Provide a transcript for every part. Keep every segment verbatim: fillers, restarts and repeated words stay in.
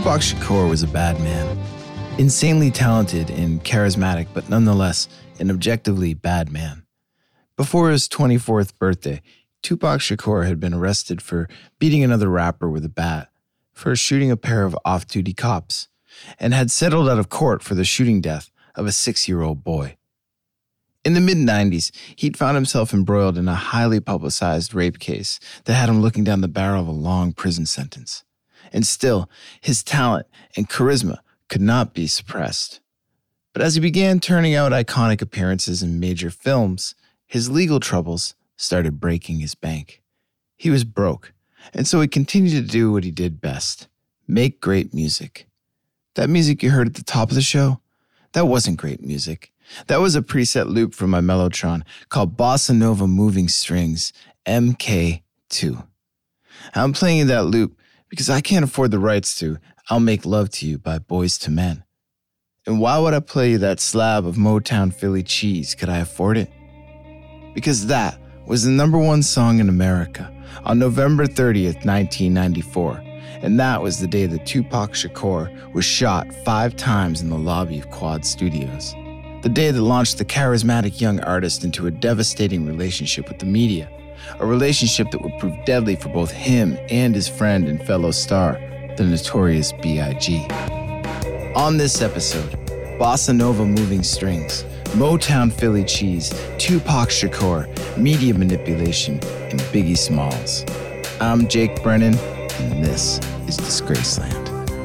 Tupac Shakur was a bad man. Insanely talented and charismatic, but nonetheless an objectively bad man. Before his twenty-fourth birthday, Tupac Shakur had been arrested for beating another rapper with a bat, for shooting a pair of off-duty cops, and had settled out of court for the shooting death of a six-year-old boy. In the mid nineties, he'd found himself embroiled in a highly publicized rape case that had him looking down the barrel of a long prison sentence. And still, his talent and charisma could not be suppressed. But as he began turning out iconic appearances in major films, his legal troubles started breaking his bank. He was broke, and so he continued to do what he did best: make great music. That music you heard at the top of the show? That wasn't great music. That was a preset loop from my Mellotron called Bossa Nova Moving Strings M K two. I'm playing that loop because I can't afford the rights to I'll Make Love to You by Boyz two Men. And why would I play you that slab of Motown Philly cheese? Could I afford it? Because that was the number one song in America on November thirtieth, nineteen ninety-four. And that was the day that Tupac Shakur was shot five times in the lobby of Quad Studios. The day that launched the charismatic young artist into a devastating relationship with the media, a relationship that would prove deadly for both him and his friend and fellow star, the Notorious B I G On this episode, Bossa Nova Moving Strings, Motown Philly cheese, Tupac Shakur, media manipulation, and Biggie Smalls. I'm Jake Brennan, and this is Disgraceland.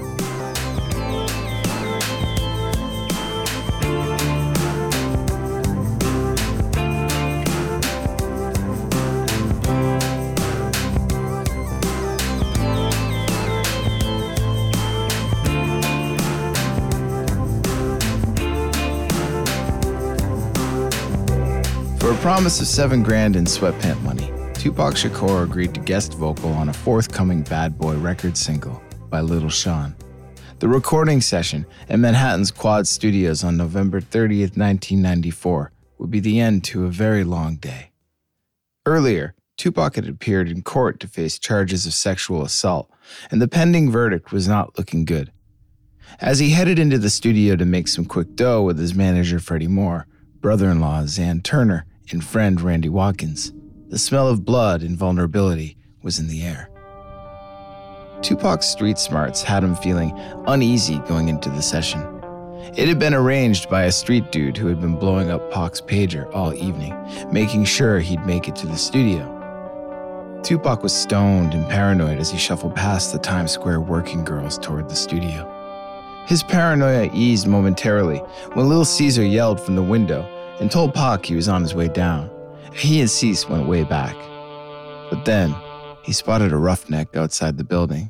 For a promise of seven grand in sweatpant money, Tupac Shakur agreed to guest vocal on a forthcoming Bad Boy record single by Little Sean. The recording session at Manhattan's Quad Studios on November thirtieth, nineteen ninety-four would be the end to a very long day. Earlier, Tupac had appeared in court to face charges of sexual assault, and the pending verdict was not looking good. As he headed into the studio to make some quick dough with his manager Freddie Moore, brother-in-law Zan Turner, and friend Randy Watkins, the smell of blood and vulnerability was in the air. Tupac's street smarts had him feeling uneasy going into the session. It had been arranged by a street dude who had been blowing up Pac's pager all evening, making sure he'd make it to the studio. Tupac was stoned and paranoid as he shuffled past the Times Square working girls toward the studio. His paranoia eased momentarily when Lil Caesar yelled from the window and told Pac he was on his way down. He and Cease went way back. But then, he spotted a roughneck outside the building.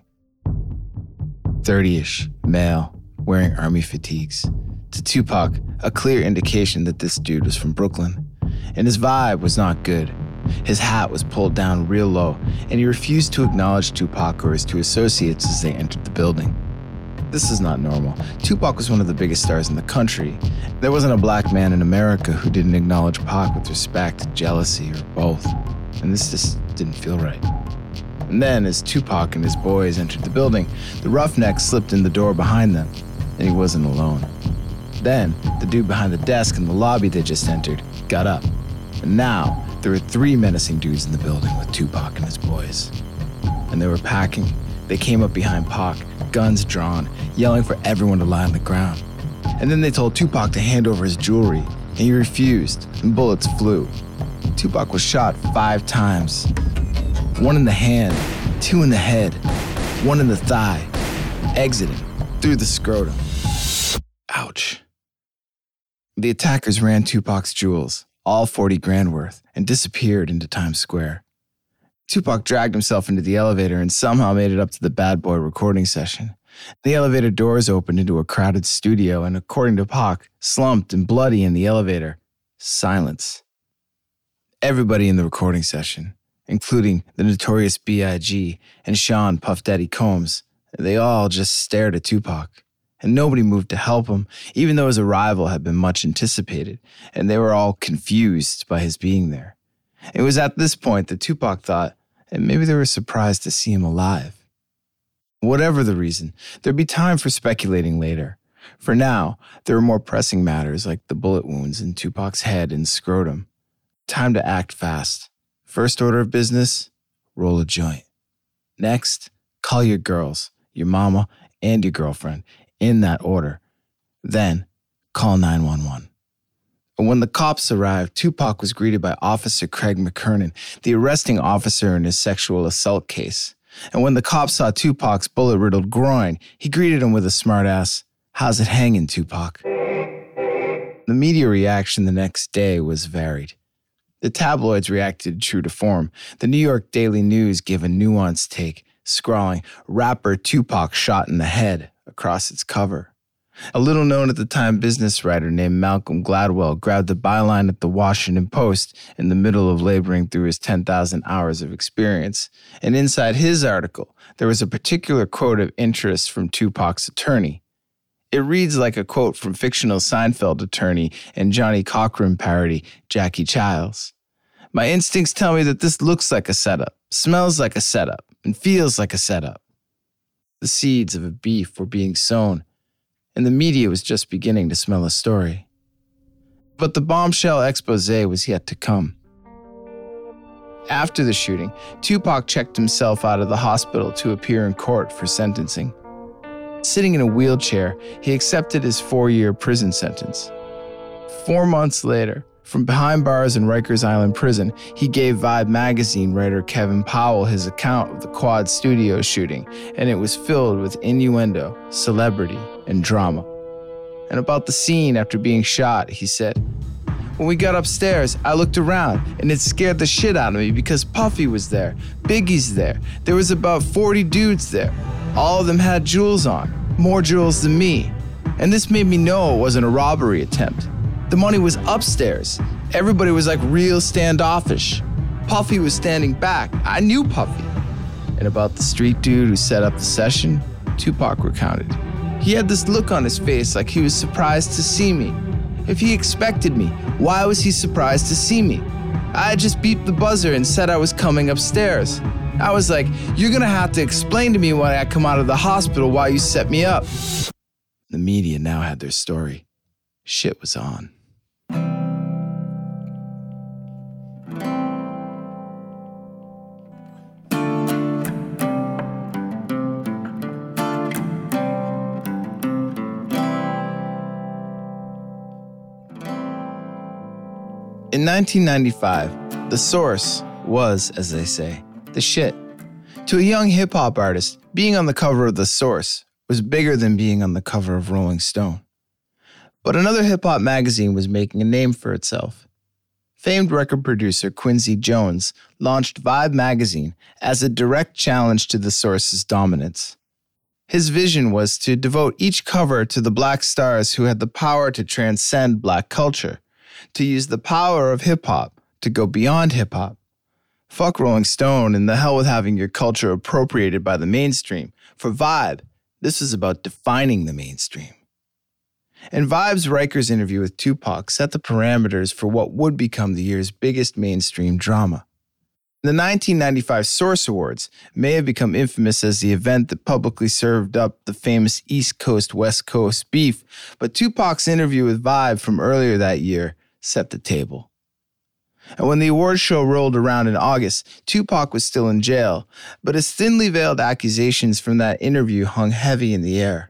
thirty-ish, male, wearing army fatigues. To Tupac, a clear indication that this dude was from Brooklyn. And his vibe was not good. His hat was pulled down real low, and he refused to acknowledge Tupac or his two associates as they entered the building. This is not normal. Tupac was one of the biggest stars in the country. There wasn't a black man in America who didn't acknowledge Pac with respect, jealousy, or both. And this just didn't feel right. And then, as Tupac and his boys entered the building, the roughneck slipped in the door behind them, and he wasn't alone. Then, the dude behind the desk in the lobby they just entered got up. And now, there were three menacing dudes in the building with Tupac and his boys. And they were packing. They came up behind Pac, guns drawn, yelling for everyone to lie on the ground. And then they told Tupac to hand over his jewelry, and he refused, and bullets flew. Tupac was shot five times. One in the hand, two in the head, one in the thigh, exiting through the scrotum. Ouch. The attackers ran Tupac's jewels, all forty grand worth, and disappeared into Times Square. Tupac dragged himself into the elevator and somehow made it up to the Bad Boy recording session. The elevator doors opened into a crowded studio, and according to Pac, slumped and bloody in the elevator, silence. Everybody in the recording session, including the Notorious B I G and Sean Puff Daddy Combs, they all just stared at Tupac. And nobody moved to help him, even though his arrival had been much anticipated, and they were all confused by his being there. It was at this point that Tupac thought, and maybe they were surprised to see him alive. Whatever the reason, there'd be time for speculating later. For now, there were more pressing matters like the bullet wounds in Tupac's head and scrotum. Time to act fast. First order of business, roll a joint. Next, call your girls, your mama, and your girlfriend, in that order. Then, call nine one one. When the cops arrived, Tupac was greeted by Officer Craig McKernan, the arresting officer in his sexual assault case. And when the cops saw Tupac's bullet-riddled groin, he greeted him with a smart-ass, "How's it hanging, Tupac?" The media reaction the next day was varied. The tabloids reacted true to form. The New York Daily News gave a nuanced take, scrawling, "Rapper Tupac shot in the head," across its cover. A little-known at the time business writer named Malcolm Gladwell grabbed the byline at the Washington Post in the middle of laboring through his ten thousand hours of experience. And inside his article, there was a particular quote of interest from Tupac's attorney. It reads like a quote from fictional Seinfeld attorney and Johnny Cochran parody Jackie Childs. "My instincts tell me that this looks like a setup, smells like a setup, and feels like a setup." The seeds of a beef were being sown, and the media was just beginning to smell a story. But the bombshell expose was yet to come. After the shooting, Tupac checked himself out of the hospital to appear in court for sentencing. Sitting in a wheelchair, he accepted his four-year prison sentence. Four months later, from behind bars in Rikers Island Prison, he gave Vibe magazine writer Kevin Powell his account of the Quad Studios shooting, and it was filled with innuendo, celebrity, and drama. And about the scene after being shot, he said, "When we got upstairs, I looked around, and it scared the shit out of me because Puffy was there, Biggie's there, there was about forty dudes there. All of them had jewels on, more jewels than me. And this made me know it wasn't a robbery attempt. The money was upstairs. Everybody was like real standoffish. Puffy was standing back. I knew Puffy." And about the street dude who set up the session, Tupac recounted. "He had this look on his face like he was surprised to see me. If he expected me, why was he surprised to see me? I had just beeped the buzzer and said I was coming upstairs. I was like, you're gonna have to explain to me when I come out of the hospital why you set me up." The media now had their story. Shit was on. In nineteen ninety-five, The Source was, as they say, the shit. To a young hip-hop artist, being on the cover of The Source was bigger than being on the cover of Rolling Stone. But another hip-hop magazine was making a name for itself. Famed record producer Quincy Jones launched Vibe magazine as a direct challenge to The Source's dominance. His vision was to devote each cover to the black stars who had the power to transcend black culture, to use the power of hip-hop to go beyond hip-hop. Fuck Rolling Stone and the hell with having your culture appropriated by the mainstream. For Vibe, this is about defining the mainstream. And Vibe's Rikers interview with Tupac set the parameters for what would become the year's biggest mainstream drama. The nineteen ninety-five Source Awards may have become infamous as the event that publicly served up the famous East Coast-West Coast beef, but Tupac's interview with Vibe from earlier that year set the table. And when the awards show rolled around in August, Tupac was still in jail, but his thinly veiled accusations from that interview hung heavy in the air.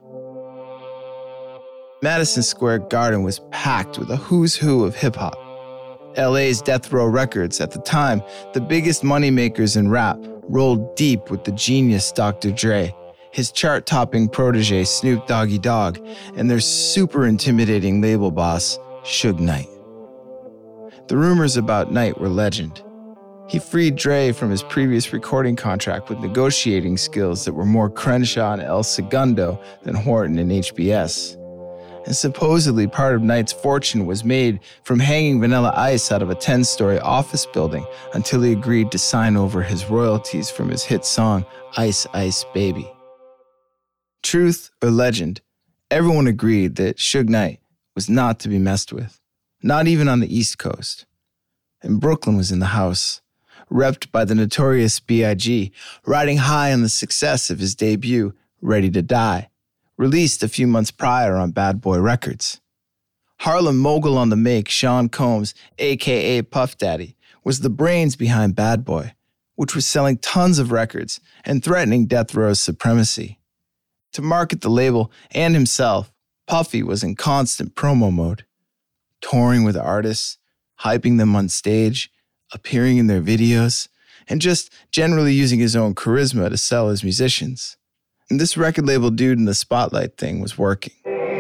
Madison Square Garden was packed with a who's who of hip-hop. L A's Death Row Records, at the time, the biggest moneymakers in rap, rolled deep with the genius Doctor Dre, his chart-topping protege Snoop Doggy Dogg, and their super intimidating label boss, Suge Knight. The rumors about Knight were legend. He freed Dre from his previous recording contract with negotiating skills that were more Crenshaw and El Segundo than Horton and H B S. And supposedly part of Knight's fortune was made from hanging Vanilla Ice out of a ten-story office building until he agreed to sign over his royalties from his hit song, Ice Ice Baby. Truth or legend, everyone agreed that Suge Knight was not to be messed with. Not even on the East Coast. And Brooklyn was in the house, repped by the notorious B I G, riding high on the success of his debut, Ready to Die, released a few months prior on Bad Boy Records. Harlem mogul on the make, Sean Combs, a k a. Puff Daddy, was the brains behind Bad Boy, which was selling tons of records and threatening Death Row's supremacy. To market the label and himself, Puffy was in constant promo mode, touring with artists, hyping them on stage, appearing in their videos, and just generally using his own charisma to sell his musicians. And this record label dude in the spotlight thing was working.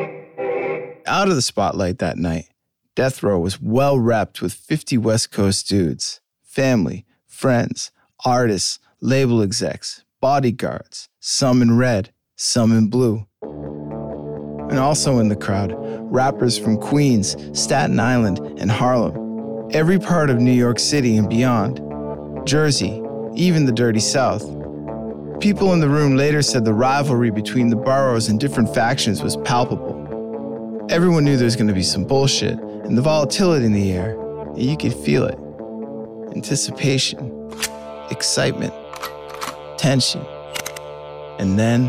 Out of the spotlight that night, Death Row was well repped with fifty West Coast dudes, family, friends, artists, label execs, bodyguards, some in red, some in blue. And also in the crowd, rappers from Queens, Staten Island, and Harlem, every part of New York City and beyond, Jersey, even the Dirty South. People in the room later said the rivalry between the boroughs and different factions was palpable. Everyone knew there was going to be some bullshit, and the volatility in the air, you could feel it. Anticipation, excitement, tension. And then,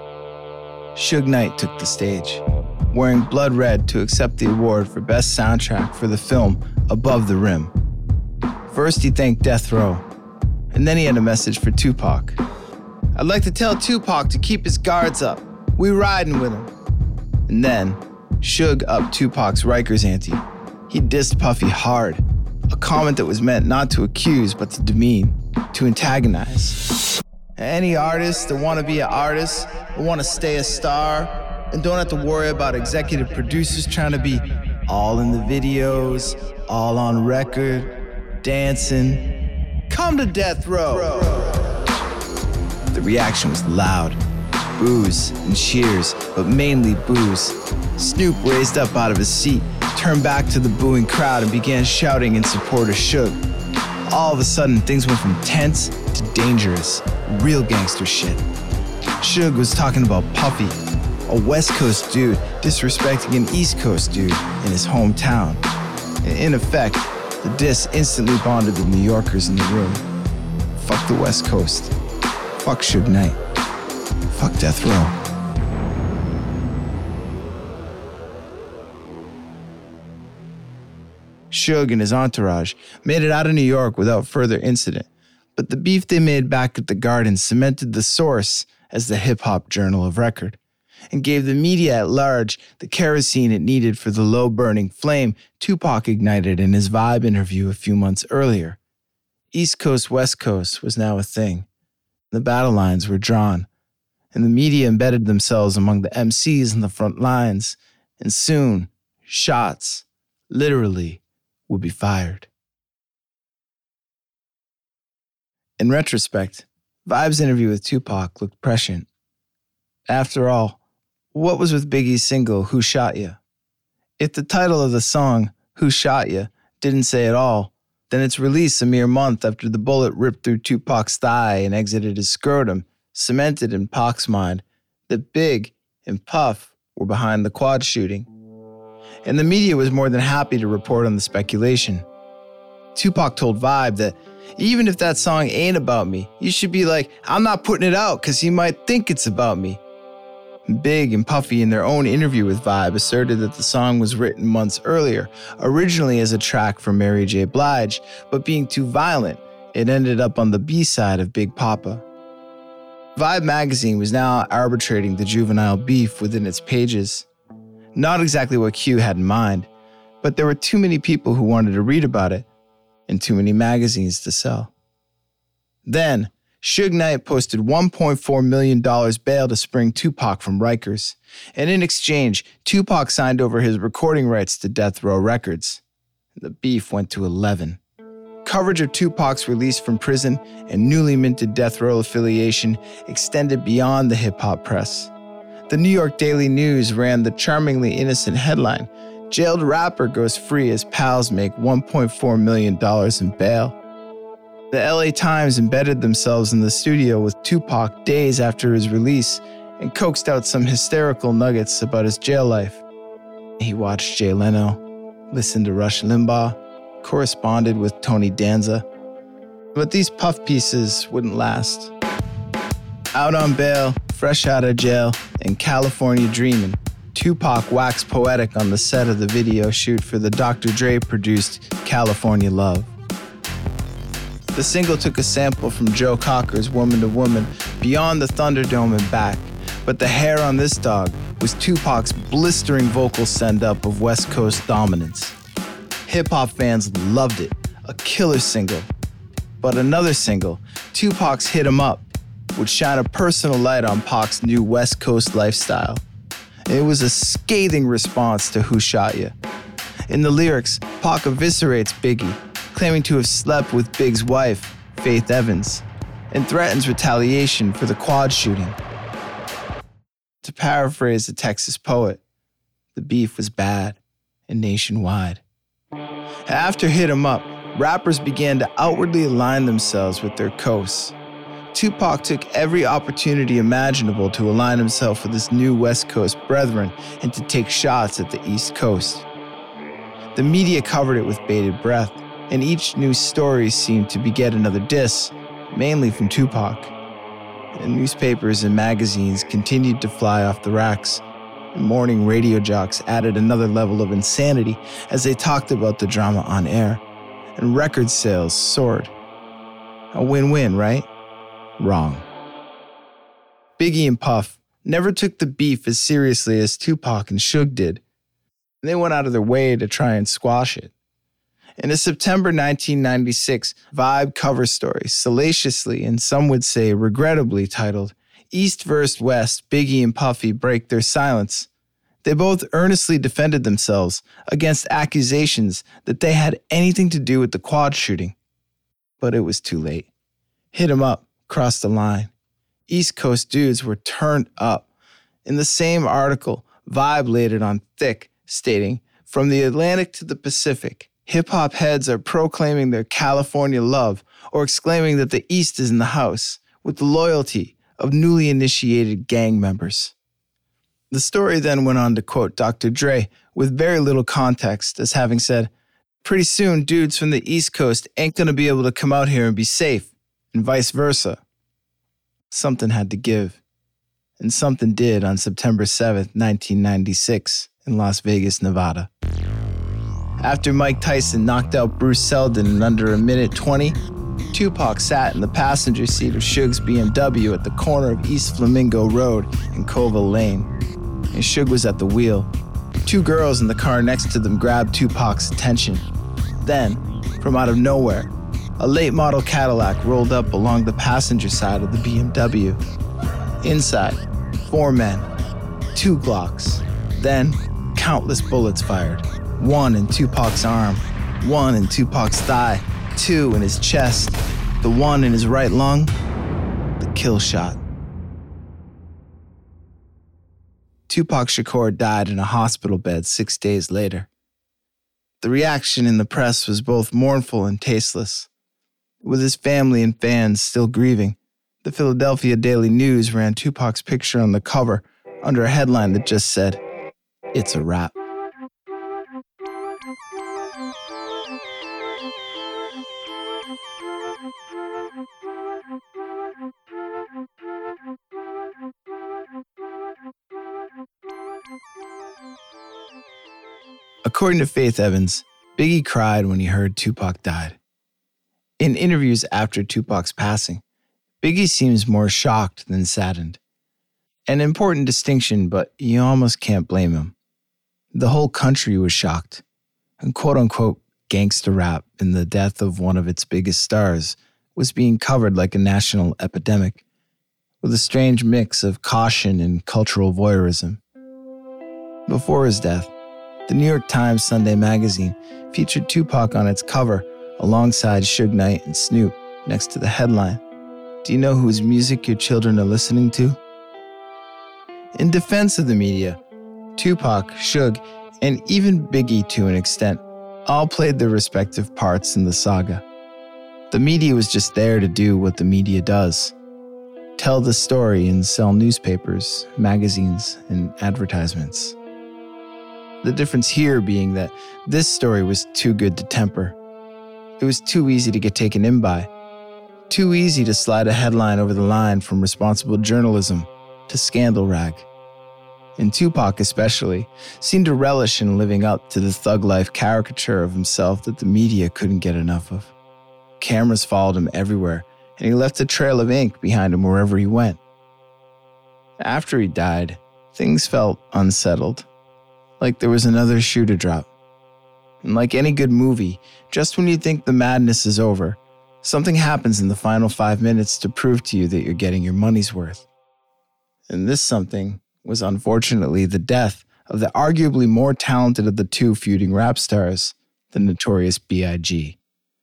Suge Knight took the stage, wearing blood red to accept the award for Best Soundtrack for the film Above the Rim. First, he thanked Death Row, and then he had a message for Tupac. "I'd like to tell Tupac to keep his guards up. We riding with him." And then, Suge upped Tupac's Rikers ante. He dissed Puffy hard, a comment that was meant not to accuse but to demean, to antagonize. Any artist that want to be an artist, that want to stay a star, and don't have to worry about executive producers trying to be all in the videos, all on record, dancing, come to Death Row. The reaction was loud. Boos and cheers, but mainly boos. Snoop raised up out of his seat, turned back to the booing crowd and began shouting in support of Suge. All of a sudden, things went from tense to dangerous, real gangster shit. Suge was talking about Puffy, a West Coast dude disrespecting an East Coast dude in his hometown. In effect, the diss instantly bonded the New Yorkers in the room. Fuck the West Coast. Fuck Suge Knight. Fuck Death Row. Suge and his entourage made it out of New York without further incident, but the beef they made back at the Garden cemented The Source as the hip-hop journal of record and gave the media at large the kerosene it needed for the low-burning flame Tupac ignited in his Vibe interview a few months earlier. East Coast, West Coast was now a thing. The battle lines were drawn, and the media embedded themselves among the M Cs in the front lines, and soon, shots, literally, would be fired. In retrospect, Vibe's interview with Tupac looked prescient. After all, what was with Biggie's single, Who Shot Ya? If the title of the song, Who Shot Ya, didn't say it all, then its release a mere month after the bullet ripped through Tupac's thigh and exited his scrotum cemented in Pac's mind that Big and Puff were behind the quad shooting. And the media was more than happy to report on the speculation. Tupac told Vibe that even if that song ain't about me, you should be like, I'm not putting it out because he might think it's about me. Big and Puffy in their own interview with Vibe asserted that the song was written months earlier, originally as a track for Mary J. Blige, but being too violent, it ended up on the B-side of Big Papa. Vibe magazine was now arbitrating the juvenile beef within its pages. Not exactly what Q had in mind, but there were too many people who wanted to read about it, and too many magazines to sell. Then, Suge Knight posted one point four million dollars bail to spring Tupac from Rikers, and in exchange, Tupac signed over his recording rights to Death Row Records. The beef went to eleven. Coverage of Tupac's release from prison and newly minted Death Row affiliation extended beyond the hip-hop press. The New York Daily News ran the charmingly innocent headline, Jailed rapper goes free as pals make one point four million dollars in bail. The L A Times embedded themselves in the studio with Tupac days after his release and coaxed out some hysterical nuggets about his jail life. He watched Jay Leno, listened to Rush Limbaugh, corresponded with Tony Danza. But these puff pieces wouldn't last. Out on bail, fresh out of jail and California dreaming, Tupac waxed poetic on the set of the video shoot for the Doctor Dre-produced California Love. The single took a sample from Joe Cocker's Woman to Woman, Beyond the Thunderdome and Back, but the hair on this dog was Tupac's blistering vocal send-up of West Coast dominance. Hip-hop fans loved it, a killer single. But another single, Tupac's Hit 'Em Up, would shine a personal light on Pac's new West Coast lifestyle. It was a scathing response to Who Shot Ya. In the lyrics, Pac eviscerates Biggie, claiming to have slept with Big's wife, Faith Evans, and threatens retaliation for the quad shooting. To paraphrase a Texas poet, the beef was bad and nationwide. After Hit 'Em Up, rappers began to outwardly align themselves with their coasts. Tupac took every opportunity imaginable to align himself with his new West Coast brethren and to take shots at the East Coast. The media covered it with bated breath, and each new story seemed to beget another diss, mainly from Tupac. And newspapers and magazines continued to fly off the racks, and morning radio jocks added another level of insanity as they talked about the drama on air, and record sales soared. A win-win, right? Wrong. Biggie and Puff never took the beef as seriously as Tupac and Suge did. They went out of their way to try and squash it. In a September nineteen ninety-six Vibe cover story, salaciously and some would say regrettably titled, East versus West, Biggie and Puffy Break Their Silence, they both earnestly defended themselves against accusations that they had anything to do with the quad shooting. But it was too late. Hit 'Em Up crossed the line. East Coast dudes were turned up. In the same article, Vibe laid it on thick, stating, from the Atlantic to the Pacific, hip-hop heads are proclaiming their California love or exclaiming that the East is in the house with the loyalty of newly initiated gang members. The story then went on to quote Doctor Dre with very little context as having said, pretty soon dudes from the East Coast ain't gonna be able to come out here and be safe, and vice versa. Something had to give. And something did on September seventh, nineteen ninety-six in Las Vegas, Nevada. After Mike Tyson knocked out Bruce Seldon in under a minute twenty, Tupac sat in the passenger seat of Suge's B M W at the corner of East Flamingo Road and Colville Lane. And Suge was at the wheel. Two girls in the car next to them grabbed Tupac's attention. Then, from out of nowhere, a late model Cadillac rolled up along the passenger side of the B M W. Inside, four men, two Glocks, then countless bullets fired. One in Tupac's arm, one in Tupac's thigh, two in his chest, the one in his right lung, the kill shot. Tupac Shakur died in a hospital bed six days later. The reaction in the press was both mournful and tasteless. With his family and fans still grieving, the Philadelphia Daily News ran Tupac's picture on the cover under a headline that just said, "It's a wrap." According to Faith Evans, Biggie cried when he heard Tupac died. In interviews after Tupac's passing, Biggie seems more shocked than saddened. An important distinction, but you almost can't blame him. The whole country was shocked, and quote-unquote gangster rap in the death of one of its biggest stars was being covered like a national epidemic, with a strange mix of caution and cultural voyeurism. Before his death, the New York Times Sunday magazine featured Tupac on its cover alongside Suge Knight and Snoop next to the headline, "Do you know whose music your children are listening to?" In defense of the media, Tupac, Suge, and even Biggie to an extent all played their respective parts in the saga. The media was just there to do what the media does: tell the story and sell newspapers, magazines, and advertisements. The difference here being that this story was too good to temper. It was too easy to get taken in by. Too easy to slide a headline over the line from responsible journalism to scandal rag. And Tupac especially seemed to relish in living up to the thug life caricature of himself that the media couldn't get enough of. Cameras followed him everywhere, and he left a trail of ink behind him wherever he went. After he died, things felt unsettled, like there was another shoe to drop. And like any good movie, just when you think the madness is over, something happens in the final five minutes to prove to you that you're getting your money's worth. And this something was unfortunately the death of the arguably more talented of the two feuding rap stars, the Notorious B I G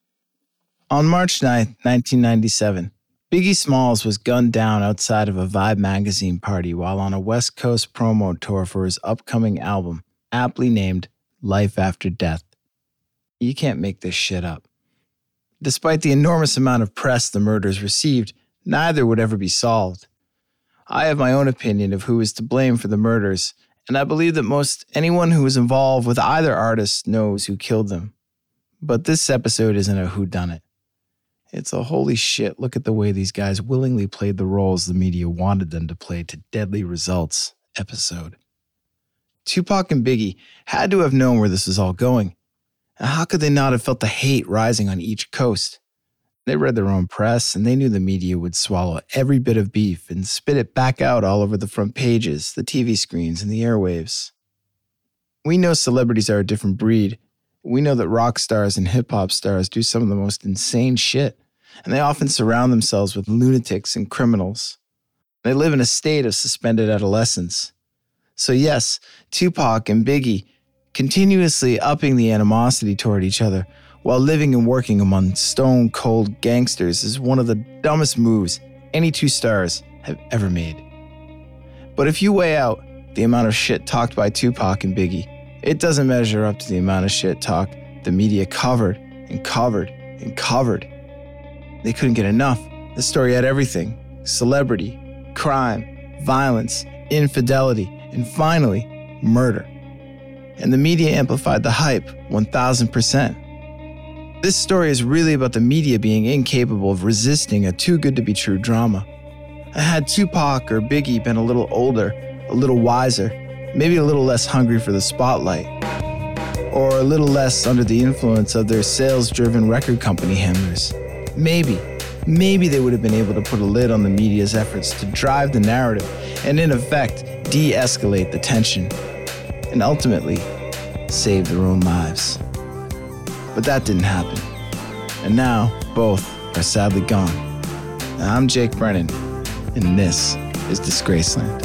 On March ninth, nineteen ninety-seven, Biggie Smalls was gunned down outside of a Vibe magazine party while on a West Coast promo tour for his upcoming album, aptly named Life After Death. You can't make this shit up. Despite the enormous amount of press the murders received, neither would ever be solved. I have my own opinion of who is to blame for the murders, and I believe that most anyone who was involved with either artist knows who killed them. But this episode isn't a whodunit. It's a holy shit, look at the way these guys willingly played the roles the media wanted them to play to deadly results episode. Tupac and Biggie had to have known where this was all going. And how could they not have felt the hate rising on each coast? They read their own press, and they knew the media would swallow every bit of beef and spit it back out all over the front pages, the T V screens, and the airwaves. We know celebrities are a different breed. We know that rock stars and hip-hop stars do some of the most insane shit, and they often surround themselves with lunatics and criminals. They live in a state of suspended adolescence. So yes, Tupac and Biggie continuously upping the animosity toward each other while living and working among stone-cold gangsters is one of the dumbest moves any two stars have ever made. But if you weigh out the amount of shit talked by Tupac and Biggie, it doesn't measure up to the amount of shit talk the media covered and covered and covered. They couldn't get enough. The story had everything: celebrity, crime, violence, infidelity, and finally, murder. And the media amplified the hype one thousand percent. This story is really about the media being incapable of resisting a too-good-to-be-true drama. Had Tupac or Biggie been a little older, a little wiser, maybe a little less hungry for the spotlight, or a little less under the influence of their sales-driven record company handlers, maybe, maybe they would have been able to put a lid on the media's efforts to drive the narrative and, in effect, de-escalate the tension, and ultimately, save their own lives. But that didn't happen. And now, both are sadly gone. Now, I'm Jake Brennan, and this is Disgraceland.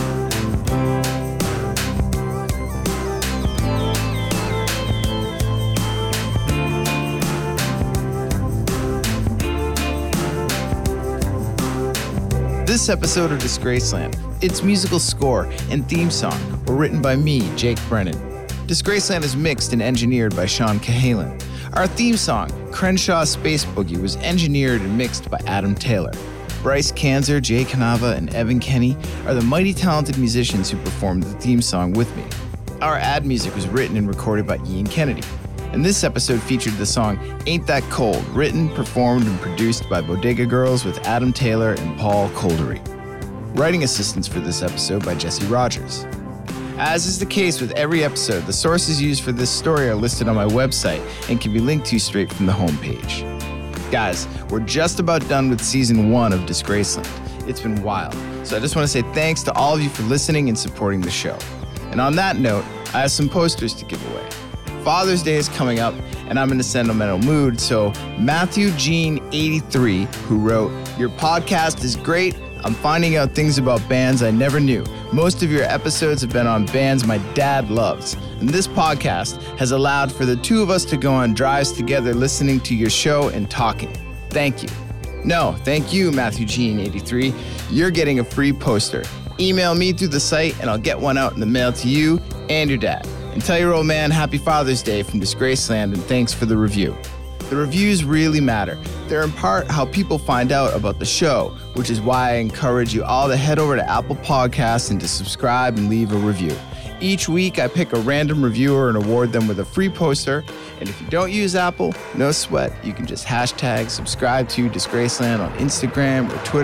This episode of Disgraceland, its musical score and theme song were written by me, Jake Brennan. Disgraceland is mixed and engineered by Sean Cahalan. Our theme song, Crenshaw Space Boogie, was engineered and mixed by Adam Taylor. Bryce Kanzer, Jay Canava, and Evan Kenny are the mighty talented musicians who performed the theme song with me. Our ad music was written and recorded by Ian Kennedy. And this episode featured the song Ain't That Cold, written, performed, and produced by Bodega Girls with Adam Taylor and Paul Coldery. Writing assistance for this episode by Jesse Rogers. As is the case with every episode, the sources used for this story are listed on my website and can be linked to straight from the homepage. Guys, we're just about done with season one of Disgraceland. It's been wild, so I just want to say thanks to all of you for listening and supporting the show. And on that note, I have some posters to give away. Father's Day is coming up, and I'm in a sentimental mood, so Matthew Jean eighty-three, who wrote, "Your podcast is great. I'm finding out things about bands I never knew. Most of your episodes have been on bands my dad loves, and this podcast has allowed for the two of us to go on drives together listening to your show and talking. Thank you." No, thank you, Matthew Jean eighty-three. You're getting a free poster. Email me through the site, and I'll get one out in the mail to you and your dad. And tell your old man Happy Father's Day from Disgraceland, and thanks for the review. The reviews really matter. They're in part how people find out about the show, which is why I encourage you all to head over to Apple Podcasts and to subscribe and leave a review. Each week, I pick a random reviewer and award them with a free poster. And if you don't use Apple, no sweat. You can just hashtag subscribe to Disgraceland on Instagram or Twitter,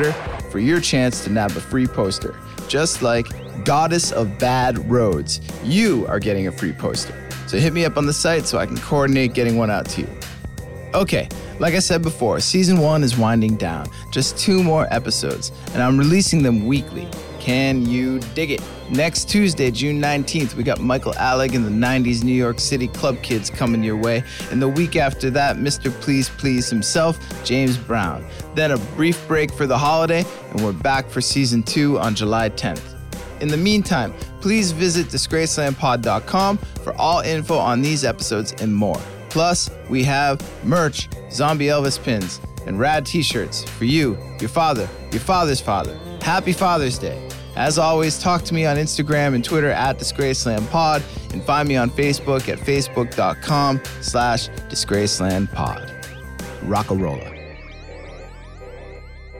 for your chance to nab a free poster. Just like Goddess of Bad Roads, you are getting a free poster. So hit me up on the site so I can coordinate getting one out to you. Okay, like I said before, season one is winding down. Just two more episodes, and I'm releasing them weekly. Can you dig it? Next Tuesday, June nineteenth, we got Michael Alec and the nineties New York City Club Kids coming your way. And the week after that, Mister Please Please himself, James Brown. Then a brief break for the holiday, and we're back for season two on July tenth. In the meantime, please visit disgraceland pod dot com for all info on these episodes and more. Plus, we have merch, Zombie Elvis pins, and rad t-shirts for you, your father, your father's father. Happy Father's Day. As always, talk to me on Instagram and Twitter at DisgracelandPod, and find me on Facebook at facebook.com slash DisgracelandPod. Rock-a-rolla.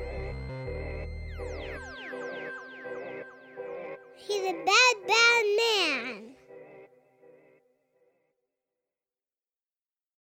He's a bad, bad man.